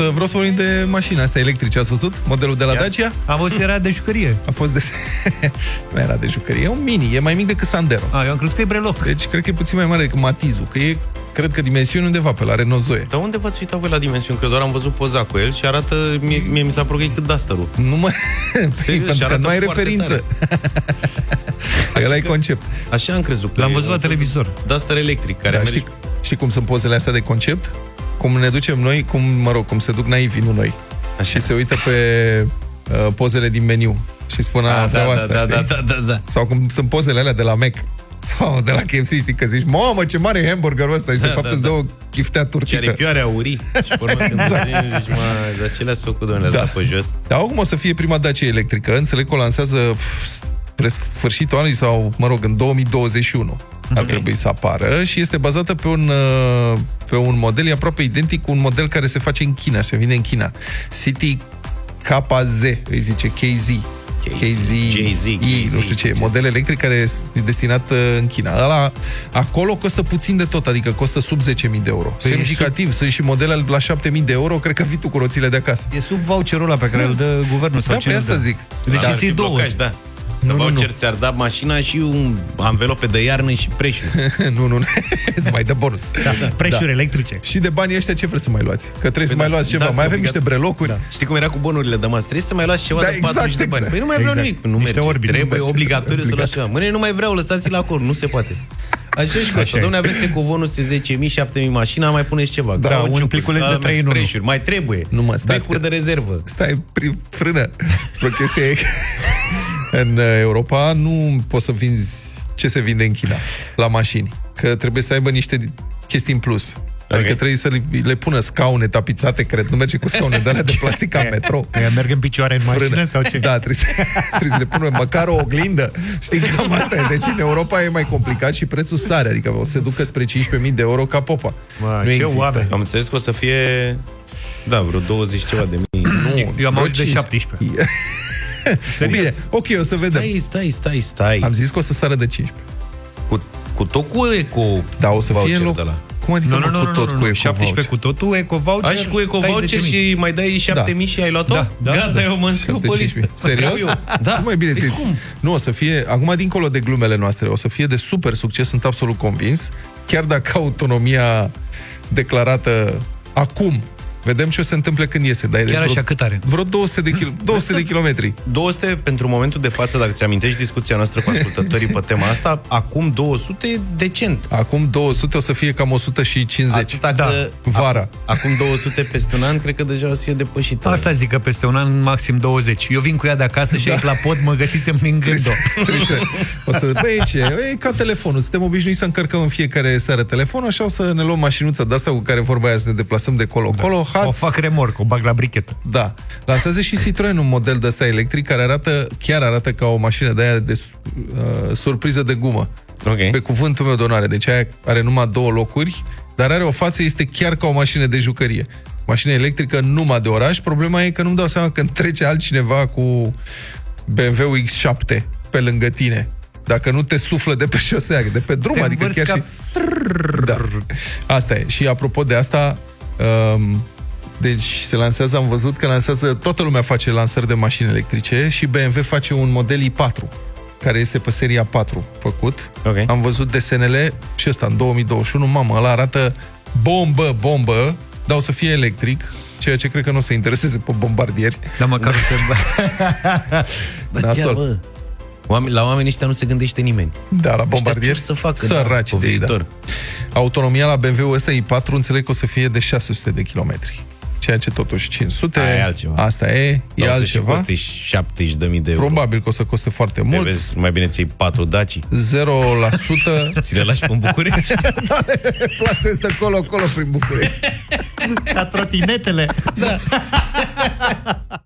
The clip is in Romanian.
vreau să vorbim de mașini astea electrice. Ați văzut modelul de la Dacia? Am văzut, era de jucărie. A fost de... Nu era de jucărie, e un mini, e mai mic decât Sandero. Eu am crezut că e breloc. Deci cred că e puțin mai mare decât Matizul, că e, cred că dimensiuni undeva pe la Renault Zoe. Dar unde v-ați uitat voi la dimensiuni? Că doar am văzut poza cu el și arată, mie mi s-a părut că e cât Duster-ul. Nu mă... Pentru că nu ai referință. Ăla e concept. Așa am crezut. L-am văzut la televizor. Duster electric, care știi cum sunt pozele astea de concept? Cum ne ducem noi, cum se duc naivii, nu noi. Așa. Și se uită pe pozele din meniu și spun da. Sau cum sunt pozele alea de la Mac sau de la KFC, știi, că zici, mamă, ce mare e hamburgerul ăsta și de fapt îți dă o chiftea turcită. Și aripioare aurii. Și pe urmă când zici, dar ce le-ați făcut, domnule, asta pe jos? Dar acum o să fie prima Dacia electrică. Înțeleg că o lansează spre sfârșitul anului sau, în 2021. Ar trebui să apară și este bazată pe un model, e aproape identic cu un model care se face în China, se vinde în China. City KZ, îi zice KZ, nu știu ce, model electric care e destinat în China. Ăla, acolo costă puțin de tot, adică costă sub 10.000 de euro. Semnificativ, sunt și modele la 7.000 de euro, cred că vii tu cu roțile de acasă. E sub voucherul ăla pe care îl dă guvernul sau ce pe asta zic. Deci îți iei două. Că voucher ți-ar da mașina și un anvelope de iarnă și preșuri. Nu, îți mai dă bonus. Preșuri electrice. Și de banii ăștia ce vreți să mai luați? Că trebuie să mai luați ceva. Mai avem niște brelocuri. Știi cum era cu bonurile de masă? Trebuie să mai luați ceva de 40 de bani. Păi nu mai vreau nimic. Nu merge. Trebuie obligatoriu să luați ceva. Mâine nu mai vreau, lăsați-l acolo. Nu se poate. Așa și costă. Dom'le, aveți ecovonus 10.000, 7.000 mașina, mai puneți ceva. Da, un pliculeț de 3 în 1. Mai trebuie. Nu mă, becuri de rezervă. Stai, frână. O chestie e... În Europa nu poți să vinzi ce se vinde în China la mașini. Că trebuie să aibă niște chestii în plus. Adică trebuie să le pună scaune tapițate, cred. Nu merge cu scaune de alea de plastic ca metrou. Merg în picioare în mașină sau ce? Da, trebuie să le pună măcar o oglindă. Știi, cam asta e. Deci în Europa e mai complicat și prețul sare. Adică o să se ducă spre 15.000 de euro ca popa. Nu există. Am înțeles că o să fie... Da, vreo 20 ceva de mii. Nu, eu am auzit de 17. Bine, ok, o să vedem. Stai. Am zis că o să sară de 15. Cu tot cu eco. Da, o să fie în loc. Cum adică cu tot cu eco 17 cu totul, eco voucher. Și cu eco voucher și mai dai 7.000 și ai luat-o? Gata, eu mă înscriu pe listă. Serios? Da. Mai bine. Nu, o să fie, acum dincolo de glumele noastre, o să fie de super succes, sunt absolut convins, chiar dacă autonomia declarată acum. Vedem ce o se întâmple când iese. Chiar așa, cât are? Vreo 200 de kilometri. 200 pentru momentul de față, dacă ți amintești discuția noastră cu ascultătorii pe tema asta, acum 200 decent. Acum 200 o să fie cam 150. Vara. Acum 200 peste un an, cred că deja o să fie depășită. Asta zic, că peste un an maxim 20. Eu vin cu ea de acasă și aici la pod mă găsiți în gând-o. O să e ca telefonul. Suntem obișnuiți să încărcăm în fiecare seară telefonul, așa o să ne luăm mașinuța de asta cu care vorba aia să ne deplasăm de colo-colo. O fac remorc, o bag la brichetă. Da. Lansează și Citroen un model de ăsta electric care arată ca o mașină de aia de surpriză de gumă. Pe cuvântul meu de onoare. Deci aia are numai 2 locuri, dar are o față, este chiar ca o mașină de jucărie. Mașină electrică numai de oraș. Problema e că nu-mi dau seama când trece altcineva cu BMW X7 pe lângă tine. Dacă nu te suflă de pe șosea, de pe drum, adică chiar și... Da. Asta e. Și apropo de asta... Deci se lansează, am văzut că lansează, toată lumea face lansări de mașini electrice și BMW face un model i4 care este pe seria 4 făcut. Am văzut desenele și ăsta în 2021, mamă, ăla arată bombă, dar o să fie electric, ceea ce cred că nu o să intereseze pe bombardieri. Dar măcar la oamenii ăștia nu se gândește nimeni. Da, la bombardieri să facă săraci de viitor. Autonomia la BMW-ul ăsta i4 înțeleg că o să fie de 600 de kilometri. Ceea ce totuși 500, asta e altceva. Coste 70.000 de euro. Probabil că o să coste foarte mult. Vezi, mai bine ții 4 Daci. 0%. Ți le lași pe București. Plasezi de colo prin București. Ca trotinetele. Da.